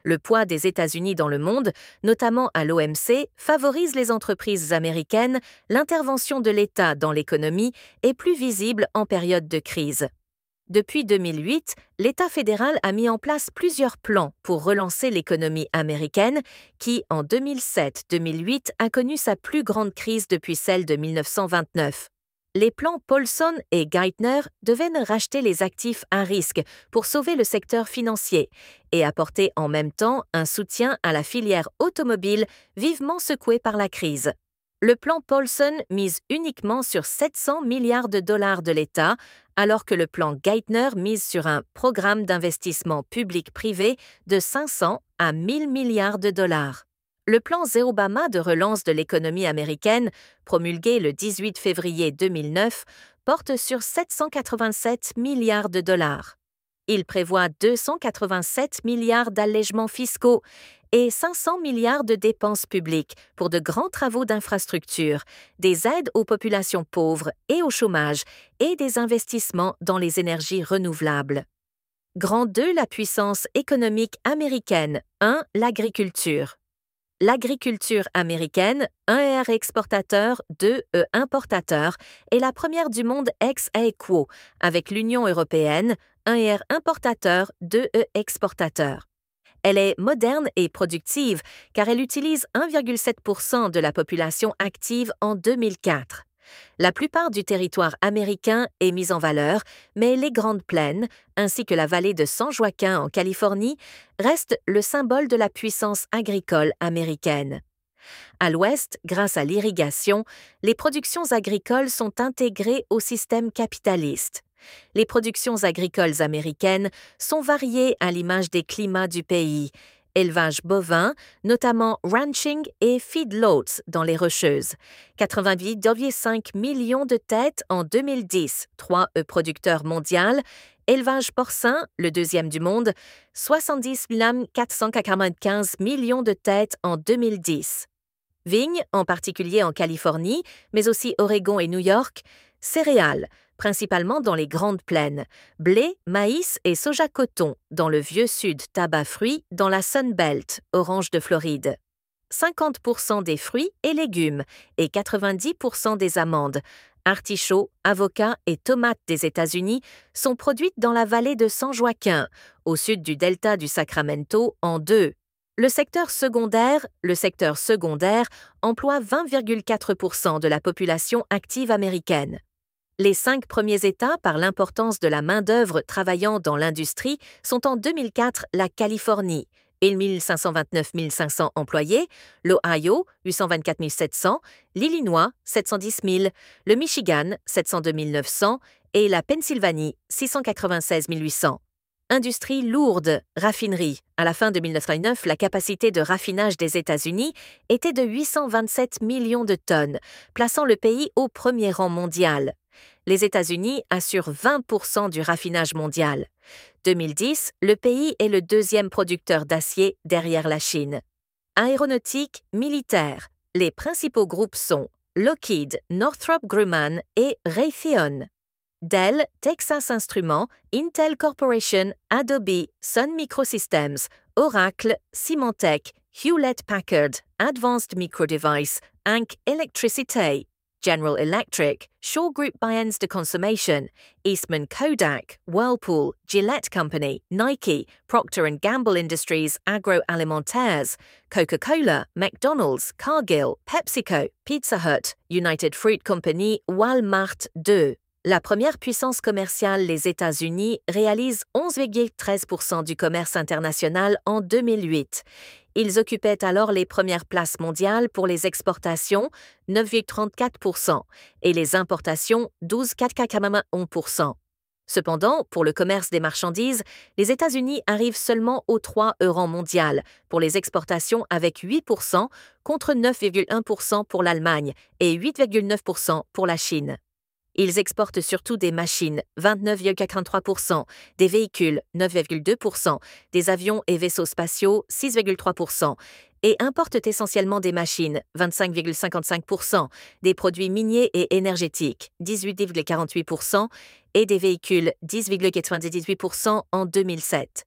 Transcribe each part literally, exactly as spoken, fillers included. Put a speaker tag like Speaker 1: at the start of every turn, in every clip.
Speaker 1: Le poids des États-Unis dans le monde, notamment à l'O M C, favorise les entreprises américaines, l'intervention de l'État dans l'économie est plus visible en période de crise. Depuis deux mille huit, l'État fédéral a mis en place plusieurs plans pour relancer l'économie américaine qui, en deux mille sept deux mille huit, a connu sa plus grande crise depuis celle de mille neuf cent vingt-neuf. Les plans Paulson et Geithner devaient racheter les actifs à risque pour sauver le secteur financier et apporter en même temps un soutien à la filière automobile vivement secouée par la crise. Le plan Paulson mise uniquement sur sept cents milliards de dollars de l'État, alors que le plan Geithner mise sur un programme d'investissement public-privé de cinq cents à mille milliards de dollars. Le plan Zerobama de relance de l'économie américaine, promulgué le dix-huit février deux mille neuf, porte sur sept cent quatre-vingt-sept milliards de dollars. Il prévoit deux cent quatre-vingt-sept milliards d'allègements fiscaux et cinq cents milliards de dépenses publiques pour de grands travaux d'infrastructure, des aides aux populations pauvres et au chômage et des investissements dans les énergies renouvelables. Grand deux, la puissance économique américaine. un. L'agriculture. L'agriculture américaine, un R exportateur, deux E importateur, est la première du monde ex aequo, avec l'Union européenne, un R importateur, deux E exportateur. Elle est moderne et productive car elle utilise un virgule sept pour cent de la population active en deux mille quatre. La plupart du territoire américain est mis en valeur, mais les Grandes Plaines, ainsi que la vallée de San Joaquin en Californie, restent le symbole de la puissance agricole américaine. À l'ouest, grâce à l'irrigation, les productions agricoles sont intégrées au système capitaliste. Les productions agricoles américaines sont variées à l'image des climats du pays. Élevage bovin, notamment ranching et feedlots dans les Rocheuses. quatre-vingt-huit virgule cinq millions de têtes en deux mille dix, trois E producteurs mondial. Élevage porcin, le deuxième du monde, soixante-dix virgule quatre cent quatre-vingt-quinze millions de têtes en deux mille dix. Vignes, en particulier en Californie, mais aussi Oregon et New York. Céréales, principalement dans les Grandes Plaines, blé, maïs et soja-coton dans le vieux sud tabac-fruits dans la Sun Belt, orange de Floride. cinquante pour cent des fruits et légumes et quatre-vingt-dix pour cent des amandes, artichauts, avocats et tomates des États-Unis sont produites dans la vallée de San Joaquin, au sud du delta du Sacramento, en deux. Le secteur secondaire, le secteur secondaire emploie vingt virgule quatre pour cent de la population active américaine. Les cinq premiers États par l'importance de la main-d'œuvre travaillant dans l'industrie sont en deux mille quatre la Californie, mille cinq cent vingt-neuf mille cinq cents employés, l'Ohio, huit cent vingt-quatre mille sept cents, l'Illinois, sept cent dix mille, le Michigan, sept cent deux mille neuf cents et la Pennsylvanie, six cent quatre-vingt-seize mille huit cents. Industrie lourde, raffinerie. À la fin de mille neuf cent neuf, la capacité de raffinage des États-Unis était de huit cent vingt-sept millions de tonnes, plaçant le pays au premier rang mondial. Les États-Unis assurent vingt pour cent du raffinage mondial. deux mille dix, le pays est le deuxième producteur d'acier derrière la Chine. Aéronautique, militaire. Les principaux groupes sont Lockheed, Northrop Grumman et Raytheon. Dell, Texas Instruments, Intel Corporation, Adobe, Sun Microsystems, Oracle, Symantec, Hewlett-Packard, Advanced Micro Device, Inc Electricité, General Electric, Shaw Group Buyens de Consommation, Eastman Kodak, Whirlpool, Gillette Company, Nike, Procter and Gamble Industries Agroalimentaires, Coca-Cola, McDonald's, Cargill, PepsiCo, Pizza Hut, United Fruit Company, Walmart deux. La première puissance commerciale, les États-Unis, réalise onze virgule treize pour cent du commerce international en deux mille huit. Ils occupaient alors les premières places mondiales pour les exportations, neuf virgule trente-quatre pour cent, et les importations, douze virgule quatre-vingt-onze pour cent. Cependant, pour le commerce des marchandises, les États-Unis arrivent seulement au trois E rang mondial pour les exportations avec huit pour cent contre neuf virgule un pour cent pour l'Allemagne et huit virgule neuf pour cent pour la Chine. Ils exportent surtout des machines, vingt-neuf virgule quatre-vingt-trois pour cent, des véhicules, neuf virgule deux pour cent, des avions et vaisseaux spatiaux, six virgule trois pour cent, et importent essentiellement des machines, vingt-cinq virgule cinquante-cinq pour cent, des produits miniers et énergétiques, dix-huit virgule quarante-huit pour cent, et des véhicules, dix virgule quatre-vingt-dix-huit pour cent en deux mille sept.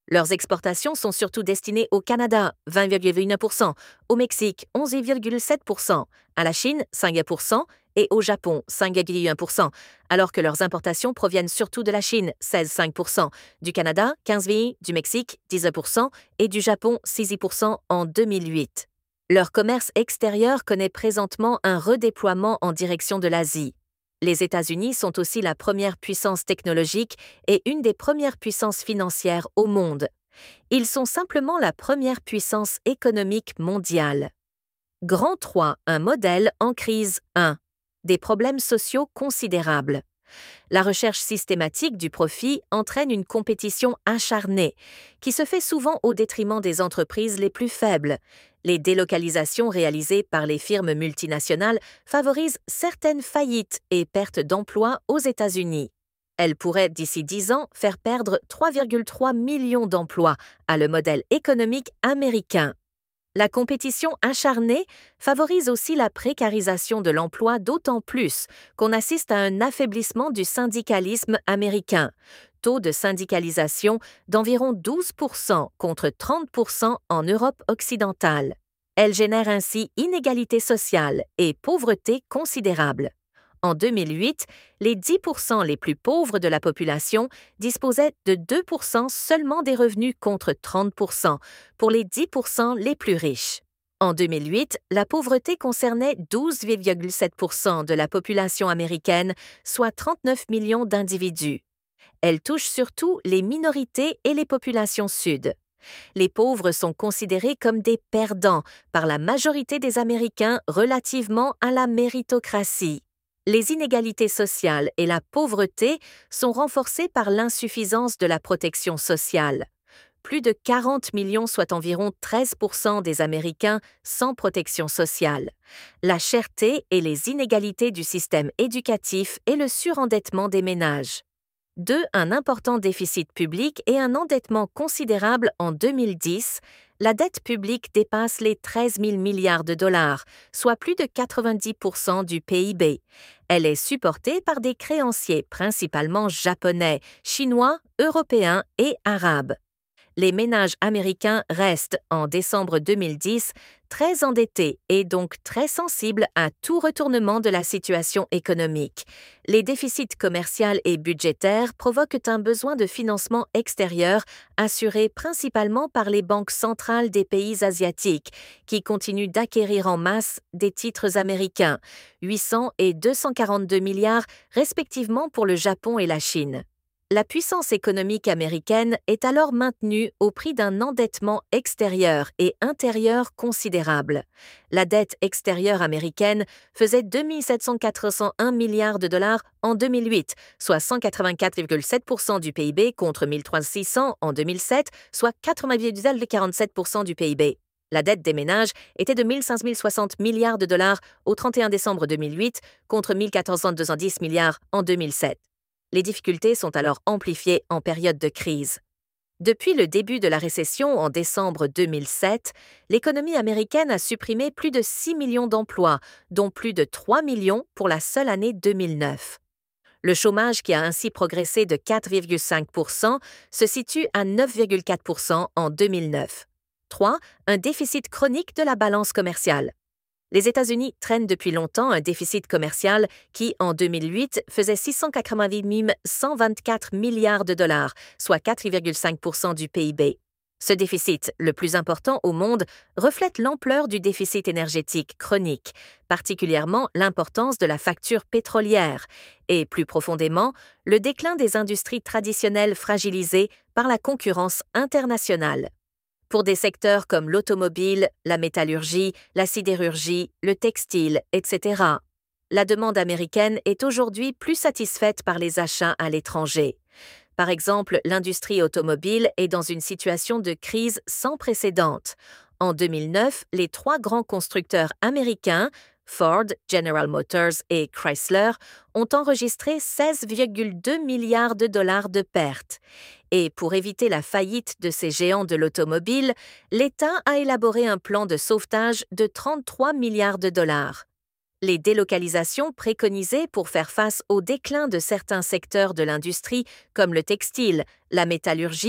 Speaker 1: Leurs exportations sont surtout destinées au Canada, vingt virgule vingt et un pour cent, au Mexique, onze virgule sept pour cent, à la Chine, cinq pour cent, et au Japon, cinq virgule un pour cent, alors que leurs importations proviennent surtout de la Chine, seize virgule cinq pour cent, du Canada, quinze pour cent, du Mexique, dix pour cent, et du Japon, six pour cent en deux mille huit. Leur commerce extérieur connaît présentement un redéploiement en direction de l'Asie. Les États-Unis sont aussi la première puissance technologique et une des premières puissances financières au monde. Ils sont simplement la première puissance économique mondiale. Grand trois, un modèle en crise. un. Des problèmes sociaux considérables. La recherche systématique du profit entraîne une compétition acharnée, qui se fait souvent au détriment des entreprises les plus faibles. Les délocalisations réalisées par les firmes multinationales favorisent certaines faillites et pertes d'emplois aux États-Unis. Elles pourraient, d'ici dix ans, faire perdre trois virgule trois millions d'emplois à le modèle économique américain. La compétition acharnée favorise aussi la précarisation de l'emploi, d'autant plus qu'on assiste à un affaiblissement du syndicalisme américain, taux de syndicalisation d'environ douze pour cent contre trente pour cent en Europe occidentale. Elle génère ainsi inégalité sociale et pauvreté considérable. En deux mille huit, les dix pour cent les plus pauvres de la population disposaient de deux pour cent seulement des revenus contre trente pour cent pour les dix pour cent les plus riches. En deux mille huit, la pauvreté concernait douze virgule sept pour cent de la population américaine, soit trente-neuf millions d'individus. Elle touche surtout les minorités et les populations sud. Les pauvres sont considérés comme des perdants par la majorité des Américains relativement à la méritocratie. Les inégalités sociales et la pauvreté sont renforcées par l'insuffisance de la protection sociale. Plus de quarante millions, soit environ treize pour cent des Américains sans protection sociale. La cherté et les inégalités du système éducatif et le surendettement des ménages. deux. Un important déficit public et un endettement considérable en deux mille dix. La dette publique dépasse les treize mille milliards de dollars, soit plus de quatre-vingt-dix pour cent du P I B. Elle est supportée par des créanciers principalement japonais, chinois, européens et arabes. Les ménages américains restent, en décembre deux mille dix, très endettés et donc très sensibles à tout retournement de la situation économique. Les déficits commerciaux et budgétaires provoquent un besoin de financement extérieur assuré principalement par les banques centrales des pays asiatiques, qui continuent d'acquérir en masse des titres américains, huit cents et deux cent quarante-deux milliards respectivement pour le Japon et la Chine. La puissance économique américaine est alors maintenue au prix d'un endettement extérieur et intérieur considérable. La dette extérieure américaine faisait deux mille sept cent quatre-vingt-un milliards de dollars en deux mille huit, soit cent quatre-vingt-quatre virgule sept pour cent du P I B contre mille trois cent six en deux mille sept, soit quatre-vingts virgule quarante-sept pour cent du P I B. La dette des ménages était de mille cinq cent soixante milliards de dollars au trente et un décembre deux mille huit contre mille quatre cents deux cent dix milliards en deux mille sept. Les difficultés sont alors amplifiées en période de crise. Depuis le début de la récession en décembre deux mille sept, l'économie américaine a supprimé plus de six millions d'emplois, dont plus de trois millions pour la seule année deux mille neuf. Le chômage, qui a ainsi progressé de quatre virgule cinq pour cent, se situe à neuf virgule quatre pour cent en deux mille neuf. trois. Un déficit chronique de la balance commerciale. Les États-Unis traînent depuis longtemps un déficit commercial qui, en deux mille huit, faisait six cent quatre-vingt-huit mille cent vingt-quatre milliards de dollars, soit quatre virgule cinq pour cent du P I B. Ce déficit, le plus important au monde, reflète l'ampleur du déficit énergétique chronique, particulièrement l'importance de la facture pétrolière, et plus profondément, le déclin des industries traditionnelles fragilisées par la concurrence internationale. Pour des secteurs comme l'automobile, la métallurgie, la sidérurgie, le textile, et cetera, la demande américaine est aujourd'hui plus satisfaite par les achats à l'étranger. Par exemple, l'industrie automobile est dans une situation de crise sans précédent. En deux mille neuf, les trois grands constructeurs américains, Ford, General Motors et Chrysler, ont enregistré seize virgule deux milliards de dollars de pertes. Et pour éviter la faillite de ces géants de l'automobile, l'État a élaboré un plan de sauvetage de trente-trois milliards de dollars. Les délocalisations préconisées pour faire face au déclin de certains secteurs de l'industrie, comme le textile, la métallurgie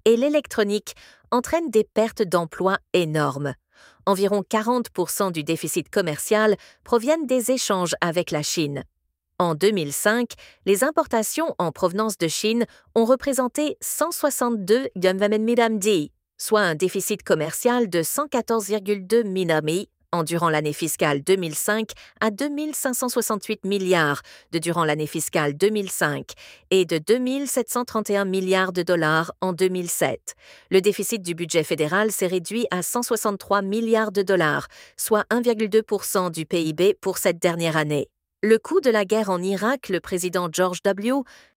Speaker 1: et l'électronique entraînent des pertes d'emplois énormes. Environ quarante pour cent du déficit commercial proviennent des échanges avec la Chine. En deux mille cinq, les importations en provenance de Chine ont représenté cent soixante-deux milliards, soit un déficit commercial de cent quatorze virgule deux milliards en durant l'année fiscale deux mille cinq à deux mille cinq cent soixante-huit milliards de durant l'année fiscale deux mille cinq et de deux mille sept cent trente et un milliards de dollars en deux mille sept. Le déficit du budget fédéral s'est réduit à cent soixante-trois milliards de dollars, soit un virgule deux pour cent du P I B pour cette dernière année. Le coût de la guerre en Irak, le président George W.